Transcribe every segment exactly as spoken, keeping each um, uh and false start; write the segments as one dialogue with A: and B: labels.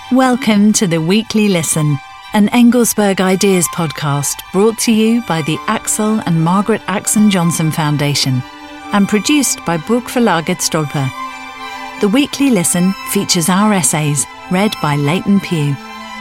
A: Welcome to the Weekly Listen, an Engelsberg Ideas podcast brought to you by the Axel and Margaret Axon Johnson Foundation and produced by Bokverlaget Stolper. The Weekly Listen features our essays read by Leighton Pugh.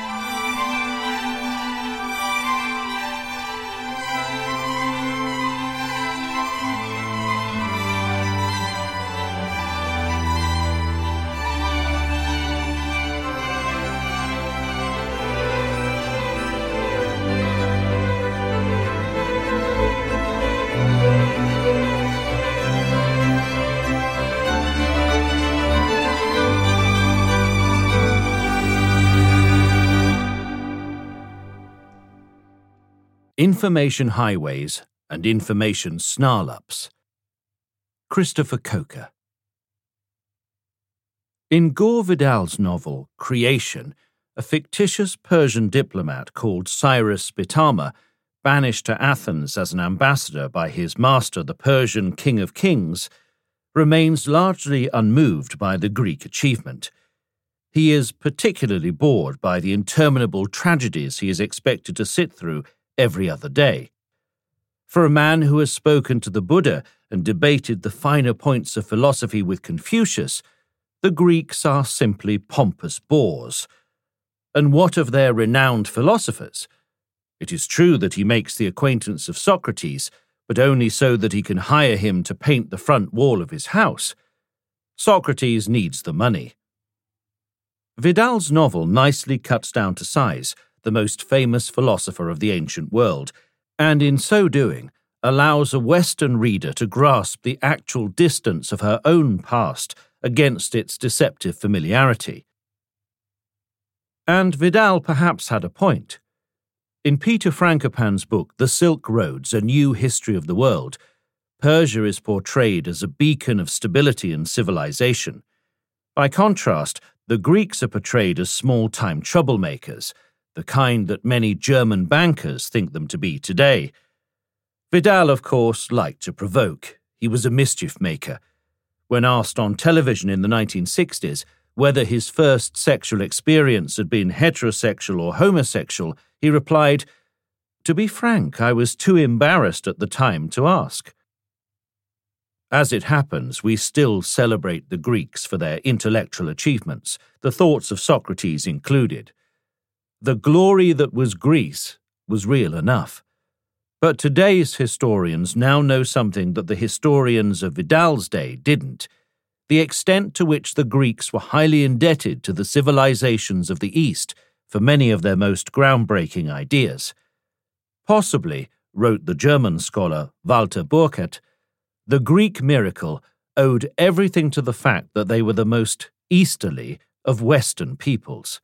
B: Information Highways and Information Snarl-ups. Christopher Coker. In Gore Vidal's novel Creation, a fictitious Persian diplomat called Cyrus Spitama, banished to Athens as an ambassador by his master, the Persian King of Kings, remains largely unmoved by the Greek achievement. He is particularly bored by the interminable tragedies he is expected to sit through every other day. For a man who has spoken to the Buddha and debated the finer points of philosophy with Confucius, the Greeks are simply pompous bores. And what of their renowned philosophers? It is true that he makes the acquaintance of Socrates, but only so that he can hire him to paint the front wall of his house. Socrates needs the money. Vidal's novel nicely cuts down to size the most famous philosopher of the ancient world, and in so doing allows a Western reader to grasp the actual distance of her own past against its deceptive familiarity. And Vidal perhaps had a point. In Peter Frankopan's book The Silk Roads, A New History of the World, Persia is portrayed as a beacon of stability and civilization. By contrast, the Greeks are portrayed as small-time troublemakers, the kind that many German bankers think them to be today. Vidal, of course, liked to provoke. He was a mischief maker. When asked on television in the nineteen sixties whether his first sexual experience had been heterosexual or homosexual, he replied, "To be frank, I was too embarrassed at the time to ask." As it happens, we still celebrate the Greeks for their intellectual achievements, the thoughts of Socrates included. The glory that was Greece was real enough. But today's historians now know something that the historians of Vidal's day didn't: the extent to which the Greeks were highly indebted to the civilizations of the East for many of their most groundbreaking ideas. Possibly, wrote the German scholar Walter Burkert, the Greek miracle owed everything to the fact that they were the most easterly of Western peoples.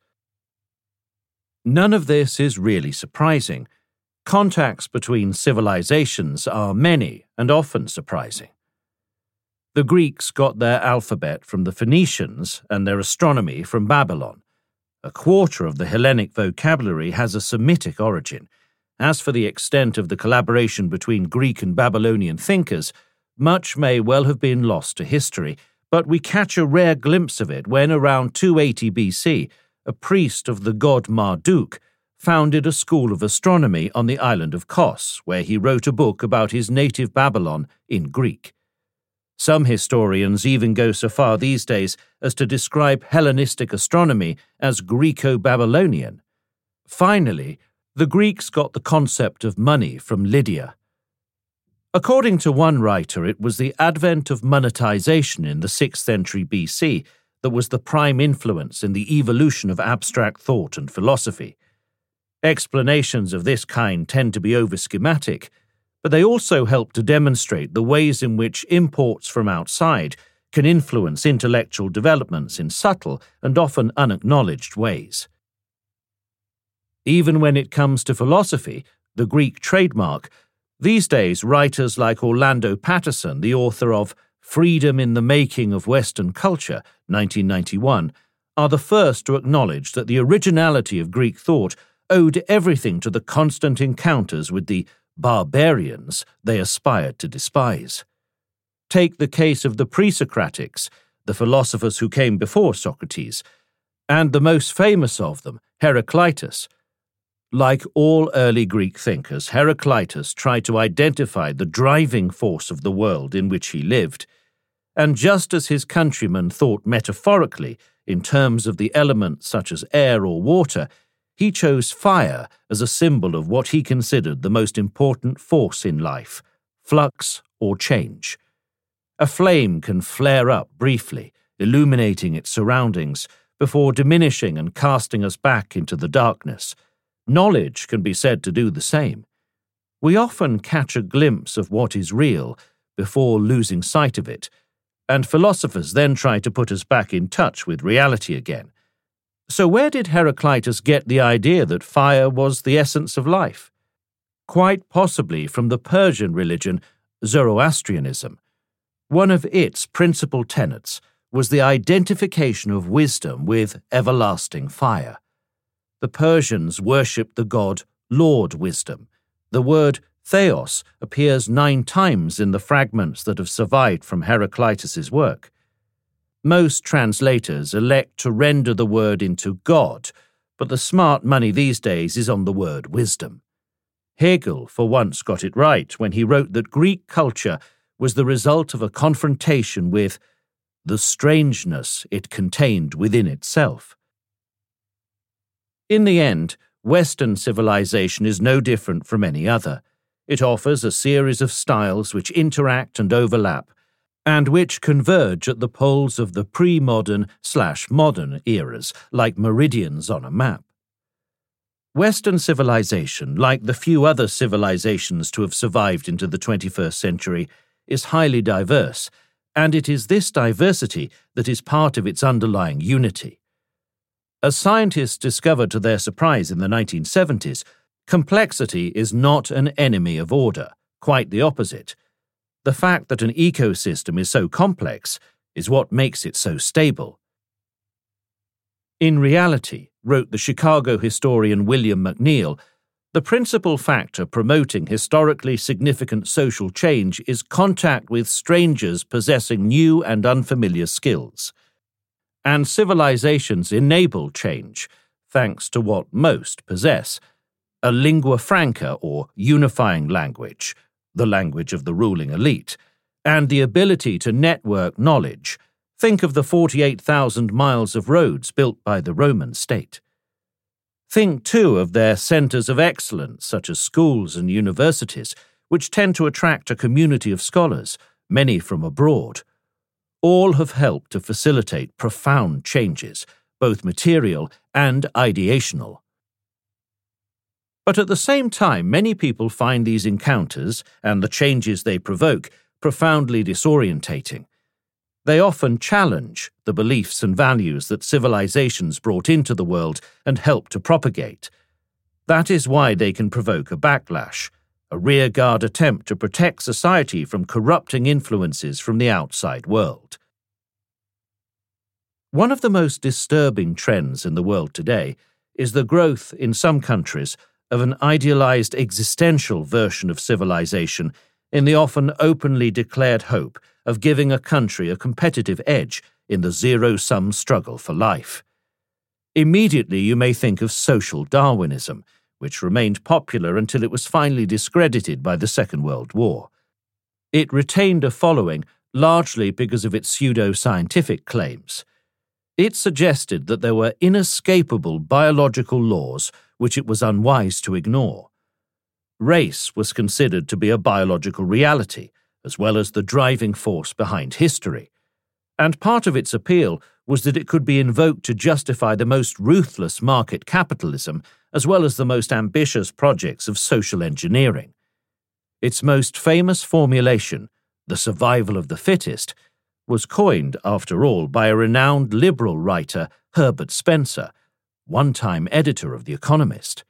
B: None of this is really surprising. Contacts between civilizations are many and often surprising. The Greeks got their alphabet from the Phoenicians and their astronomy from Babylon. A quarter of the Hellenic vocabulary has a Semitic origin. As for the extent of the collaboration between Greek and Babylonian thinkers, much may well have been lost to history, but we catch a rare glimpse of it when, around two eighty B C, a priest of the god Marduk founded a school of astronomy on the island of Kos, where he wrote a book about his native Babylon in Greek. Some historians even go so far these days as to describe Hellenistic astronomy as Greco-Babylonian. Finally, the Greeks got the concept of money from Lydia. According to one writer, it was the advent of monetization in the sixth century B C that was the prime influence in the evolution of abstract thought and philosophy. Explanations of this kind tend to be over-schematic, but they also help to demonstrate the ways in which imports from outside can influence intellectual developments in subtle and often unacknowledged ways. Even when it comes to philosophy, the Greek trademark, these days writers like Orlando Patterson, the author of Freedom in the Making of Western Culture, nineteen ninety-one, are the first to acknowledge that the originality of Greek thought owed everything to the constant encounters with the barbarians they aspired to despise. Take the case of the pre-Socratics, the philosophers who came before Socrates. and the most famous of them, Heraclitus. Like all early Greek thinkers, Heraclitus tried to identify the driving force of the world in which he lived, and just as his countrymen thought metaphorically in terms of the elements such as air or water, he chose fire as a symbol of what he considered the most important force in life, flux or change. A flame can flare up briefly, illuminating its surroundings, before diminishing and casting us back into the darkness. Knowledge can be said to do the same. We often catch a glimpse of what is real before losing sight of it, and philosophers then try to put us back in touch with reality again. So where did Heraclitus get the idea that fire was the essence of life? Quite possibly from the Persian religion Zoroastrianism. One of its principal tenets was the identification of wisdom with everlasting fire. The Persians worshipped the god Lord Wisdom. The word theos appears nine times in the fragments that have survived from Heraclitus's work. Most translators elect to render the word into God, but the smart money these days is on the word wisdom. Hegel, for once, got it right when he wrote that Greek culture was the result of a confrontation with the strangeness it contained within itself. In the end, Western civilization is no different from any other. It offers a series of styles which interact and overlap, and which converge at the poles of the pre-modern slash modern eras, like meridians on a map. Western civilization, like the few other civilizations to have survived into the twenty-first century, is highly diverse, and it is this diversity that is part of its underlying unity. As scientists discovered to their surprise in the nineteen seventies, complexity is not an enemy of order, quite the opposite. The fact that an ecosystem is so complex is what makes it so stable. In reality, wrote the Chicago historian William McNeill, the principal factor promoting historically significant social change is contact with strangers possessing new and unfamiliar skills. And civilizations enable change, thanks to what most possess, a lingua franca or unifying language, the language of the ruling elite, and the ability to network knowledge. Think of the forty-eight thousand miles of roads built by the Roman state. Think, too, of their centers of excellence, such as schools and universities, which tend to attract a community of scholars, many from abroad. All have helped to facilitate profound changes, both material and ideational. But at the same time, many people find these encounters, and the changes they provoke, profoundly disorientating. They often challenge the beliefs and values that civilizations brought into the world and helped to propagate. That is why they can provoke a backlash, a rearguard attempt to protect society from corrupting influences from the outside world. One of the most disturbing trends in the world today is the growth, in some countries, of an idealized existential version of civilization in the often openly declared hope of giving a country a competitive edge in the zero-sum struggle for life. Immediately you may think of social Darwinism, which remained popular until it was finally discredited by the Second World War. It retained a following largely because of its pseudo-scientific claims. It suggested that there were inescapable biological laws which it was unwise to ignore. Race was considered to be a biological reality, as well as the driving force behind history, and part of its appeal was that it could be invoked to justify the most ruthless market capitalism as well as the most ambitious projects of social engineering. Its most famous formulation, the survival of the fittest, was coined, after all, by a renowned liberal writer, Herbert Spencer, one-time editor of The Economist.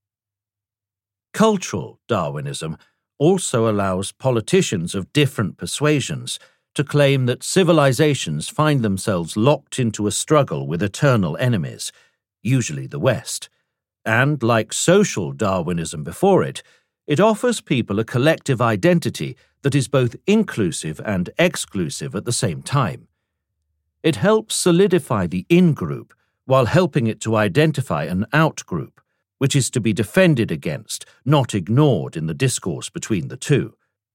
B: Cultural Darwinism also allows politicians of different persuasions to claim that civilizations find themselves locked into a struggle with eternal enemies, usually the West, and, like social Darwinism before it, it offers people a collective identity that is both inclusive and exclusive at the same time. It helps solidify the in-group while helping it to identify an out-group, which is to be defended against, not ignored in the discourse between the two.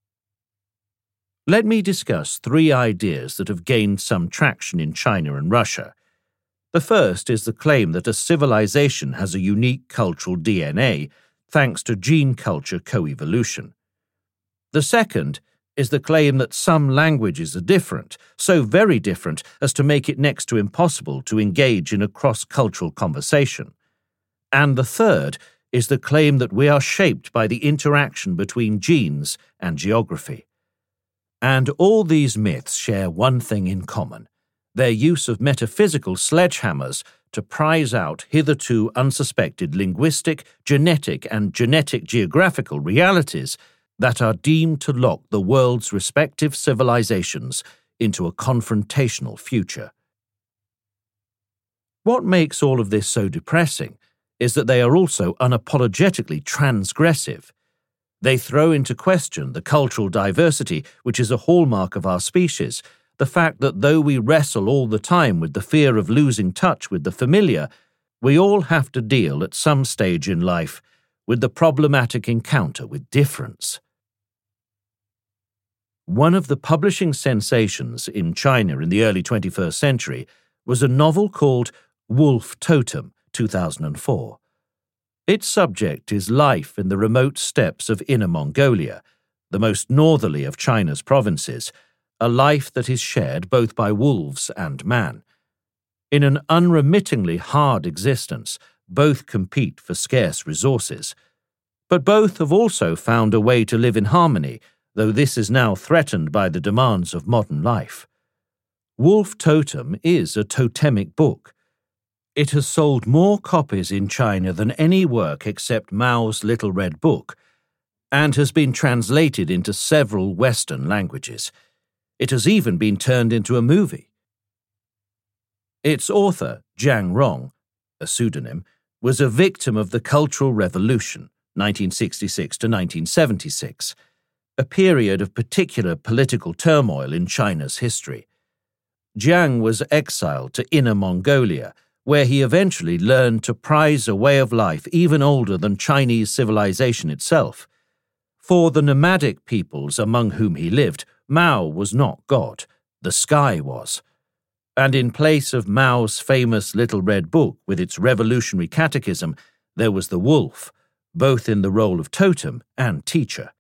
B: Let me discuss three ideas that have gained some traction in China and Russia. The first is the claim that a civilization has a unique cultural D N A thanks to gene-culture coevolution. The second is the claim that some languages are different, so very different as to make it next to impossible to engage in a cross-cultural conversation. And the third is the claim that we are shaped by the interaction between genes and geography. And all these myths share one thing in common: their use of metaphysical sledgehammers to prize out hitherto unsuspected linguistic, genetic, and genetic geographical realities that are deemed to lock the world's respective civilizations into a confrontational future. What makes all of this so depressing is that they are also unapologetically transgressive. They throw into question the cultural diversity which is a hallmark of our species, the fact that though we wrestle all the time with the fear of losing touch with the familiar, we all have to deal at some stage in life with the problematic encounter with difference. One of the publishing sensations in China in the early twenty-first century was a novel called Wolf Totem, two thousand four. Its subject is life in the remote steppes of Inner Mongolia, the most northerly of China's provinces, a life that is shared both by wolves and man. In an unremittingly hard existence, both compete for scarce resources. But both have also found a way to live in harmony, though this is now threatened by the demands of modern life. Wolf Totem is a totemic book. It has sold more copies in China than any work except Mao's Little Red Book, and has been translated into several Western languages. It has even been turned into a movie. Its author, Jiang Rong, a pseudonym, was a victim of the Cultural Revolution, nineteen sixty-six to nineteen seventy-six, a period of particular political turmoil in China's history. Jiang was exiled to Inner Mongolia, where he eventually learned to prize a way of life even older than Chinese civilization itself. For the nomadic peoples among whom he lived, Mao was not God, the sky was. And in place of Mao's famous Little Red Book with its revolutionary catechism, there was the wolf, both in the role of totem and teacher.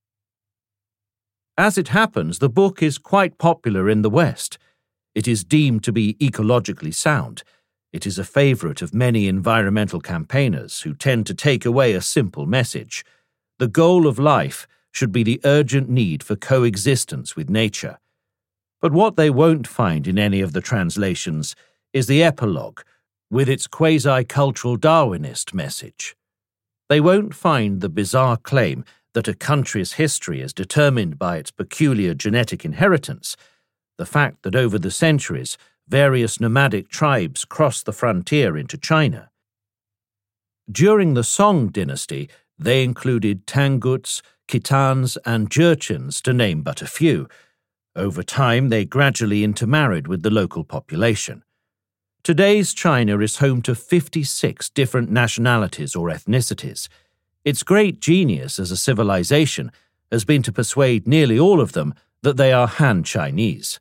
B: As it happens, the book is quite popular in the West. It is deemed to be ecologically sound. It is a favorite of many environmental campaigners who tend to take away a simple message. The goal of life should be the urgent need for coexistence with nature. But what they won't find in any of the translations is the epilogue, with its quasi-cultural Darwinist message. They won't find the bizarre claim that a country's history is determined by its peculiar genetic inheritance, the fact that over the centuries various nomadic tribes crossed the frontier into China. During the Song dynasty, they included Tanguts, Khitans, and Jurchens, to name but a few. Over time, they gradually intermarried with the local population. Today's China is home to fifty-six different nationalities or ethnicities. Its great genius as a civilization has been to persuade nearly all of them that they are Han Chinese.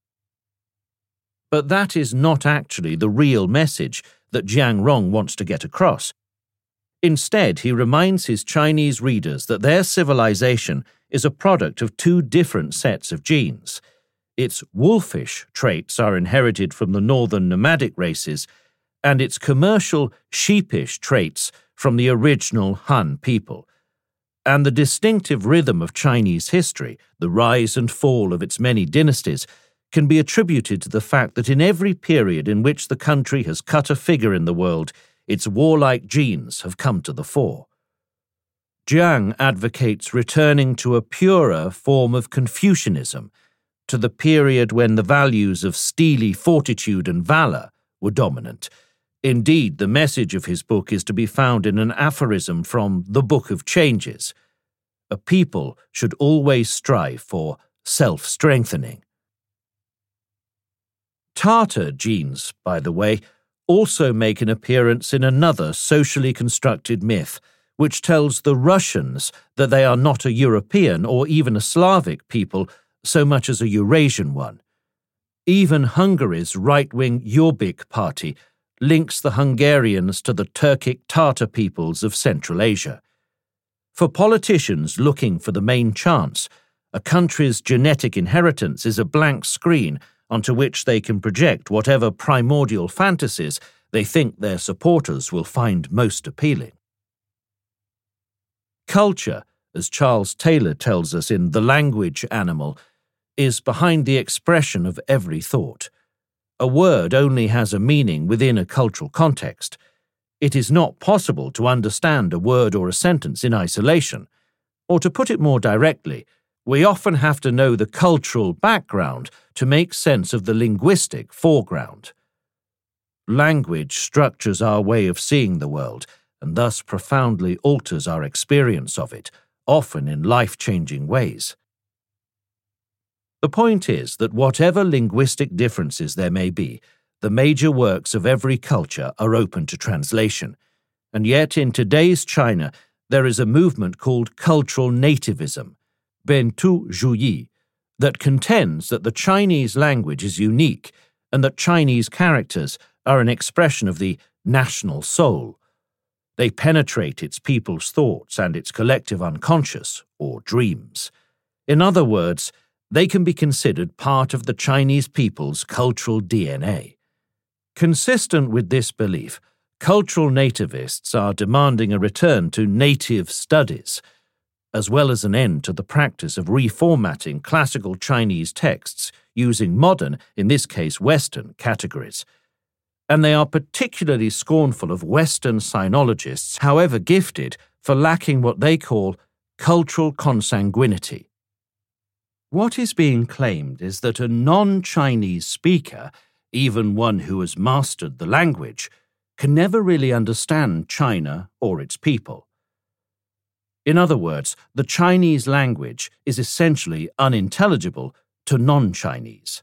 B: But that is not actually the real message that Jiang Rong wants to get across. Instead, he reminds his Chinese readers that their civilization is a product of two different sets of genes. Its wolfish traits are inherited from the northern nomadic races, and its commercial, sheepish traits from the original Han people. And the distinctive rhythm of Chinese history, the rise and fall of its many dynasties, can be attributed to the fact that in every period in which the country has cut a figure in the world, its warlike genes have come to the fore. Jiang advocates returning to a purer form of Confucianism, to the period when the values of steely fortitude and valor were dominant. Indeed, the message of his book is to be found in an aphorism from the Book of Changes. A people should always strive for self-strengthening. Tartar genes, by the way, also make an appearance in another socially constructed myth, which tells the Russians that they are not a European or even a Slavic people so much as a Eurasian one. Even Hungary's right-wing Jobbik party links the Hungarians to the Turkic Tatar peoples of Central Asia. For politicians looking for the main chance, a country's genetic inheritance is a blank screen onto which they can project whatever primordial fantasies they think their supporters will find most appealing. Culture, as Charles Taylor tells us in The Language Animal, is behind the expression of every thought. A word only has a meaning within a cultural context. It is not possible to understand a word or a sentence in isolation. Or to put it more directly, we often have to know the cultural background to make sense of the linguistic foreground. Language structures our way of seeing the world and thus profoundly alters our experience of it, often in life-changing ways. The point is that whatever linguistic differences there may be, the major works of every culture are open to translation, and yet in today's China there is a movement called cultural nativism, Bentu Zhuyi, that contends that the Chinese language is unique and that Chinese characters are an expression of the national soul. They penetrate its people's thoughts and its collective unconscious, or dreams. In other words, they can be considered part of the Chinese people's cultural D N A. Consistent with this belief, cultural nativists are demanding a return to native studies, as well as an end to the practice of reformatting classical Chinese texts using modern, in this case Western, categories. And they are particularly scornful of Western sinologists, however gifted, for lacking what they call cultural consanguinity. What is being claimed is that a non-Chinese speaker, even one who has mastered the language, can never really understand China or its people. In other words, the Chinese language is essentially unintelligible to non-Chinese.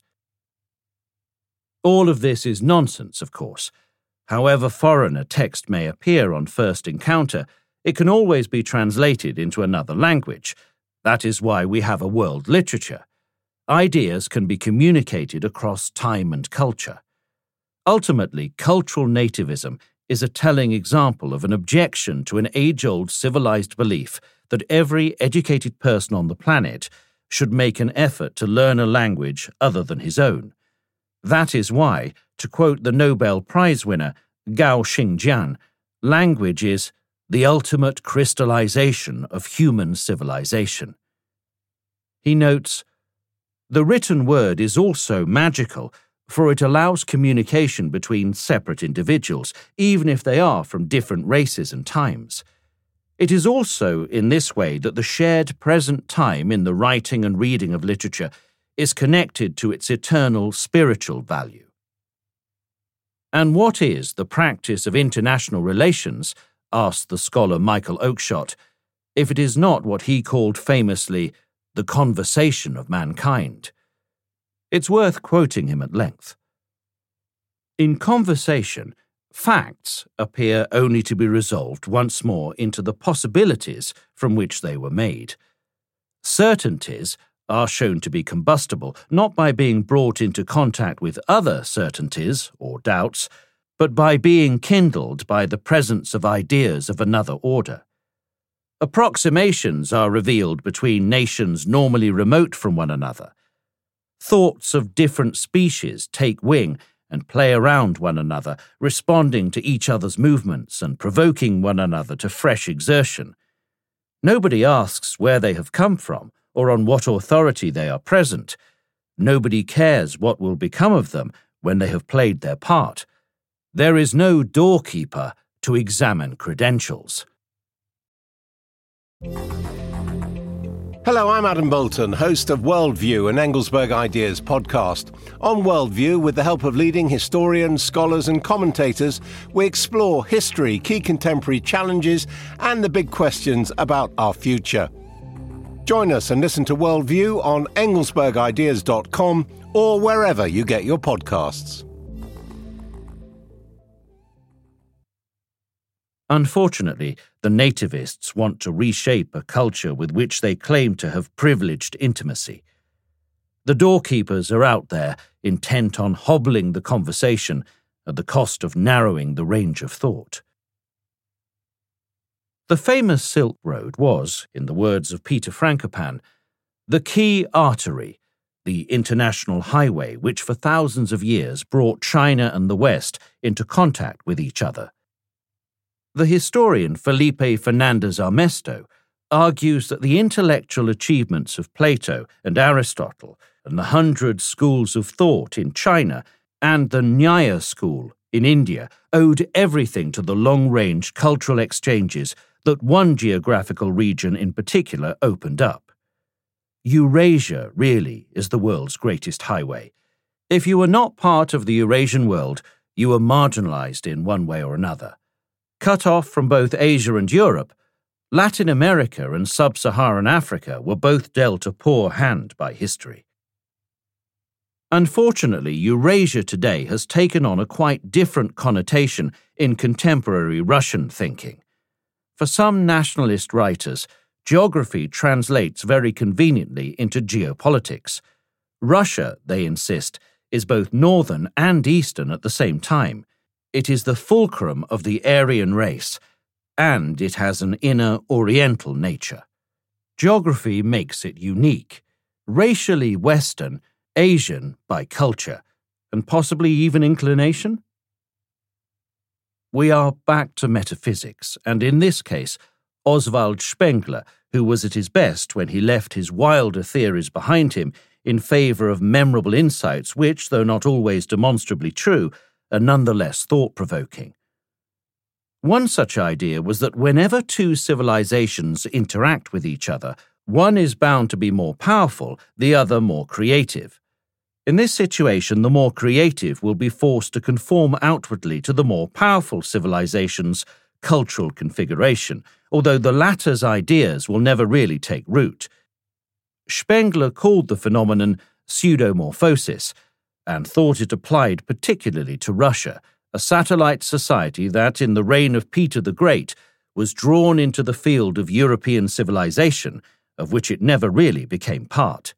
B: All of this is nonsense, of course. However foreign a text may appear on first encounter, it can always be translated into another language. That is why we have a world literature. Ideas can be communicated across time and culture. Ultimately, cultural nativism is a telling example of an objection to an age-old civilized belief that every educated person on the planet should make an effort to learn a language other than his own. That is why, to quote the Nobel Prize winner Gao Xingjian, language is the ultimate crystallization of human civilization. He notes, "The written word is also magical, for it allows communication between separate individuals, even if they are from different races and times. It is also in this way that the shared present time in the writing and reading of literature is connected to its eternal spiritual value." And what is the practice of international relations, asked the scholar Michael Oakeshott, if it is not what he called famously the conversation of mankind? It's worth quoting him at length. In conversation, facts appear only to be resolved once more into the possibilities from which they were made. Certainties are shown to be combustible, not by being brought into contact with other certainties or doubts, but by being kindled by the presence of ideas of another order. Approximations are revealed between nations normally remote from one another. Thoughts of different species take wing and play around one another, responding to each other's movements and provoking one another to fresh exertion. Nobody asks where they have come from or on what authority they are present. Nobody cares what will become of them when they have played their part. There is no doorkeeper to examine credentials.
C: Hello, I'm Adam Bolton, host of Worldview, an Engelsberg Ideas podcast. On Worldview, with the help of leading historians, scholars and commentators, we explore history, key contemporary challenges and the big questions about our future. Join us and listen to Worldview on engelsberg ideas dot com or wherever you get your podcasts.
B: Unfortunately, the nativists want to reshape a culture with which they claim to have privileged intimacy. The doorkeepers are out there, intent on hobbling the conversation at the cost of narrowing the range of thought. The famous Silk Road was, in the words of Peter Frankopan, the key artery, the international highway which for thousands of years brought China and the West into contact with each other. The historian Felipe Fernandez Armesto argues that the intellectual achievements of Plato and Aristotle and the hundred schools of thought in China and the Nyaya school in India owed everything to the long-range cultural exchanges that one geographical region in particular opened up. Eurasia, really, is the world's greatest highway. If you were not part of the Eurasian world, you were marginalized in one way or another. Cut off from both Asia and Europe, Latin America and sub-Saharan Africa were both dealt a poor hand by history. Unfortunately, Eurasia today has taken on a quite different connotation in contemporary Russian thinking. For some nationalist writers, geography translates very conveniently into geopolitics. Russia, they insist, is both northern and eastern at the same time. It is the fulcrum of the Aryan race, and it has an inner Oriental nature. Geography makes it unique, racially Western, Asian by culture, and possibly even inclination? We are back to metaphysics, and in this case, Oswald Spengler, who was at his best when he left his wilder theories behind him in favour of memorable insights which, though not always demonstrably true, are nonetheless thought-provoking. One such idea was that whenever two civilizations interact with each other, one is bound to be more powerful, the other more creative. In this situation, the more creative will be forced to conform outwardly to the more powerful civilization's cultural configuration, although the latter's ideas will never really take root. Spengler called the phenomenon pseudomorphosis, and thought it applied particularly to Russia, a satellite society that, in the reign of Peter the Great, was drawn into the field of European civilization, of which it never really became part.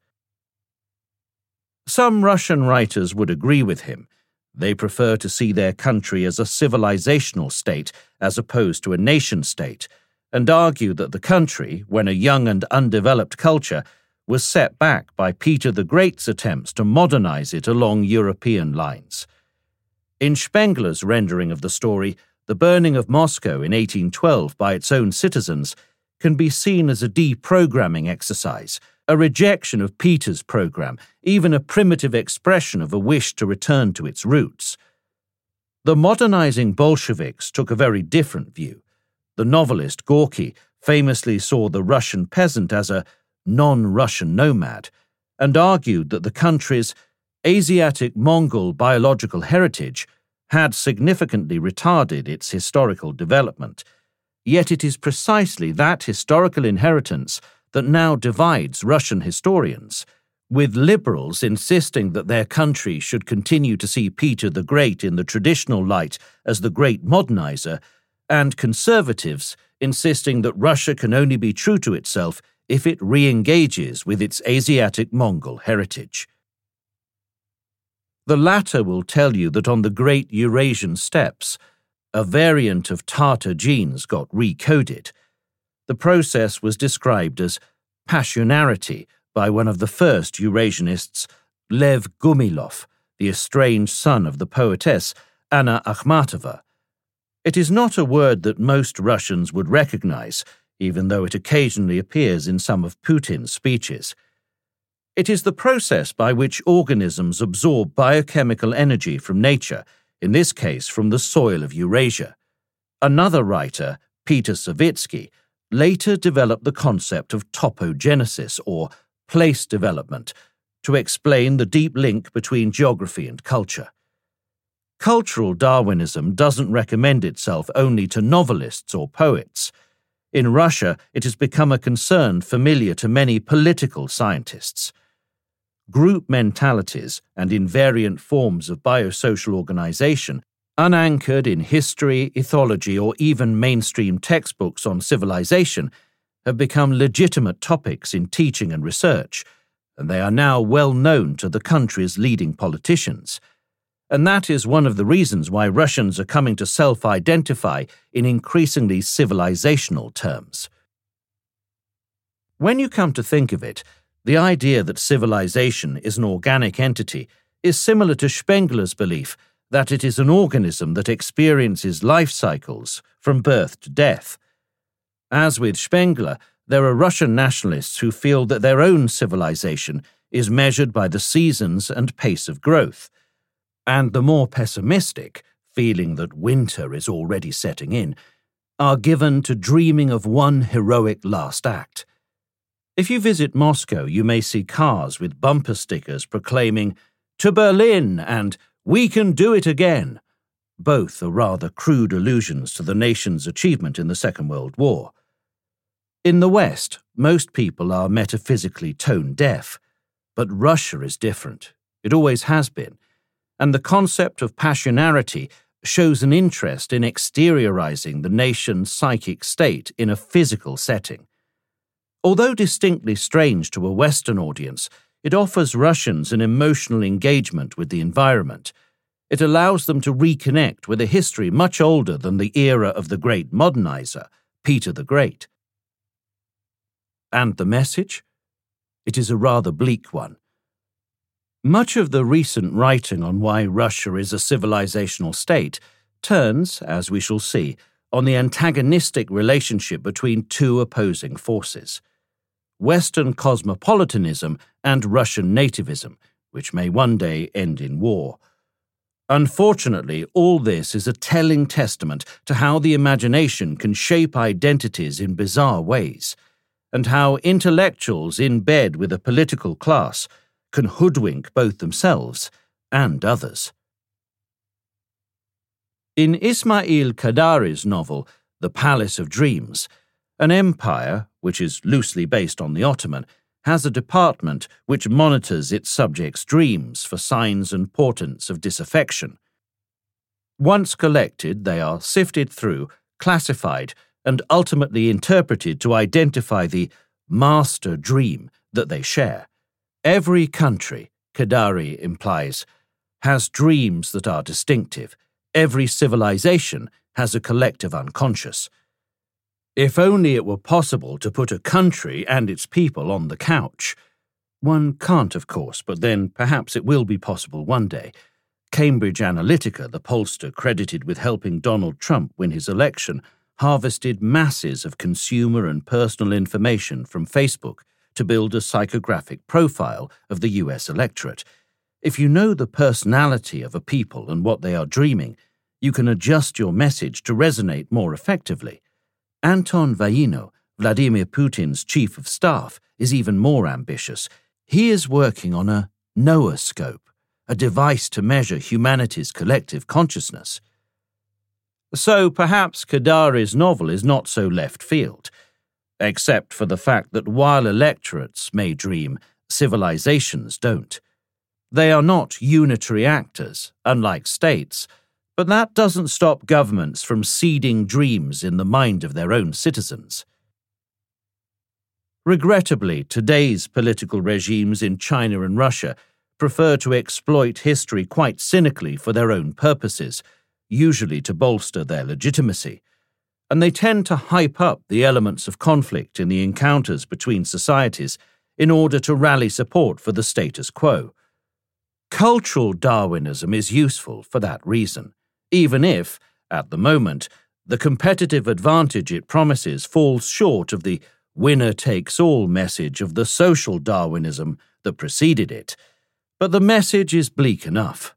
B: Some Russian writers would agree with him. They prefer to see their country as a civilizational state as opposed to a nation-state, and argue that the country, when a young and undeveloped culture, was set back by Peter the Great's attempts to modernize it along European lines. In Spengler's rendering of the story, the burning of Moscow in eighteen twelve by its own citizens can be seen as a deprogramming exercise, a rejection of Peter's program, even a primitive expression of a wish to return to its roots. The modernizing Bolsheviks took a very different view. The novelist Gorky famously saw the Russian peasant as a non-Russian nomad, and argued that the country's Asiatic-Mongol biological heritage had significantly retarded its historical development. Yet it is precisely that historical inheritance that now divides Russian historians, with liberals insisting that their country should continue to see Peter the Great in the traditional light as the great modernizer, and conservatives insisting that Russia can only be true to itself if it re-engages with its Asiatic-Mongol heritage. The latter will tell you that on the great Eurasian steppes, a variant of Tatar genes got recoded. The process was described as passionarity by one of the first Eurasianists, Lev Gumilov, the estranged son of the poetess Anna Akhmatova. It is not a word that most Russians would recognize, even though it occasionally appears in some of Putin's speeches. It is the process by which organisms absorb biochemical energy from nature, in this case from the soil of Eurasia. Another writer, Peter Savitsky, later developed the concept of topogenesis, or place development, to explain the deep link between geography and culture. Cultural Darwinism doesn't recommend itself only to novelists or poets. In Russia, it has become a concern familiar to many political scientists. Group mentalities and invariant forms of biosocial organization unanchored in history, ethology, or even mainstream textbooks on civilization, have become legitimate topics in teaching and research, and they are now well known to the country's leading politicians. And that is one of the reasons why Russians are coming to self-identify in increasingly civilizational terms. When you come to think of it, the idea that civilization is an organic entity is similar to Spengler's belief that it is an organism that experiences life cycles from birth to death. As with Spengler, there are Russian nationalists who feel that their own civilization is measured by the seasons and pace of growth, and the more pessimistic, feeling that winter is already setting in, are given to dreaming of one heroic last act. If you visit Moscow, you may see cars with bumper stickers proclaiming, "To Berlin" and "We can do it again." Both are rather crude allusions to the nation's achievement in the Second World War. In the West, most people are metaphysically tone-deaf, but Russia is different. It always has been, and the concept of passionarity shows an interest in exteriorizing the nation's psychic state in a physical setting. Although distinctly strange to a Western audience, it offers Russians an emotional engagement with the environment. It allows them to reconnect with a history much older than the era of the great modernizer, Peter the Great. And the message? It is a rather bleak one. Much of the recent writing on why Russia is a civilizational state turns, as we shall see, on the antagonistic relationship between two opposing forces: Western cosmopolitanism and Russian nativism, which may one day end in war. Unfortunately, all this is a telling testament to how the imagination can shape identities in bizarre ways, and how intellectuals in bed with a political class can hoodwink both themselves and others. In Ismail Qadari's novel, The Palace of Dreams, an empire, which is loosely based on the Ottoman, has a department which monitors its subjects' dreams for signs and portents of disaffection. Once collected, they are sifted through, classified, and ultimately interpreted to identify the master dream that they share. Every country, Qadari implies, has dreams that are distinctive. Every civilization has a collective unconscious. If only it were possible to put a country and its people on the couch. One can't, of course, but then perhaps it will be possible one day. Cambridge Analytica, the pollster credited with helping Donald Trump win his election, harvested masses of consumer and personal information from Facebook to build a psychographic profile of the U S electorate. If you know the personality of a people and what they are dreaming, you can adjust your message to resonate more effectively. Anton Vaino, Vladimir Putin's chief of staff, is even more ambitious. He is working on a nooscope, a device to measure humanity's collective consciousness. So perhaps Qadari's novel is not so left field, except for the fact that while electorates may dream, civilizations don't. They are not unitary actors, unlike states, but that doesn't stop governments from seeding dreams in the mind of their own citizens. Regrettably, today's political regimes in China and Russia prefer to exploit history quite cynically for their own purposes, usually to bolster their legitimacy, and they tend to hype up the elements of conflict in the encounters between societies in order to rally support for the status quo. Cultural Darwinism is useful for that reason, even if, at the moment, the competitive advantage it promises falls short of the winner-takes-all message of the social Darwinism that preceded it. But the message is bleak enough.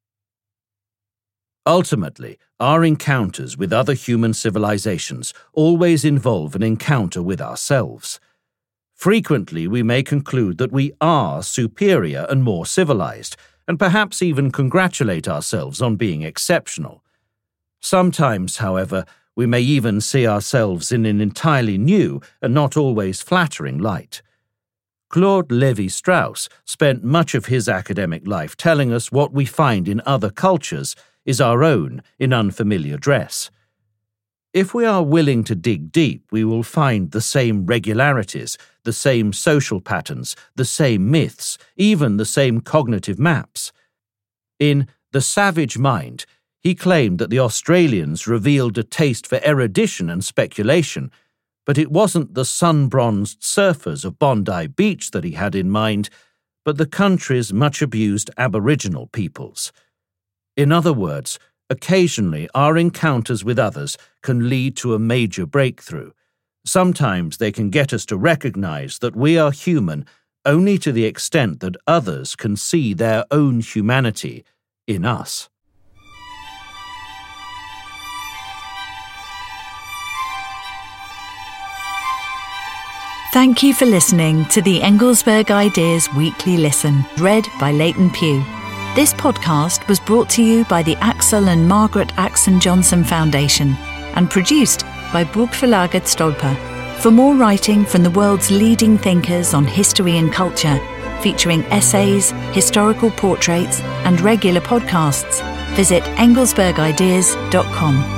B: Ultimately, our encounters with other human civilizations always involve an encounter with ourselves. Frequently, we may conclude that we are superior and more civilized, and perhaps even congratulate ourselves on being exceptional. Sometimes, however, we may even see ourselves in an entirely new and not always flattering light. Claude Lévi-Strauss spent much of his academic life telling us what we find in other cultures is our own in unfamiliar dress. If we are willing to dig deep, we will find the same regularities, the same social patterns, the same myths, even the same cognitive maps. In The Savage Mind, he claimed that the Australians revealed a taste for erudition and speculation, but it wasn't the sun-bronzed surfers of Bondi Beach that he had in mind, but the country's much-abused Aboriginal peoples. In other words, occasionally our encounters with others can lead to a major breakthrough. Sometimes they can get us to recognize that we are human only to the extent that others can see their own humanity in us.
A: Thank you for listening to the Engelsberg Ideas Weekly Listen, read by Leighton Pugh. This podcast was brought to you by the Axel and Margaret Axon Johnson Foundation and produced by Bokförlaget Stolpe. For more writing from the world's leading thinkers on history and culture, featuring essays, historical portraits, and regular podcasts, visit engelsberg ideas dot com.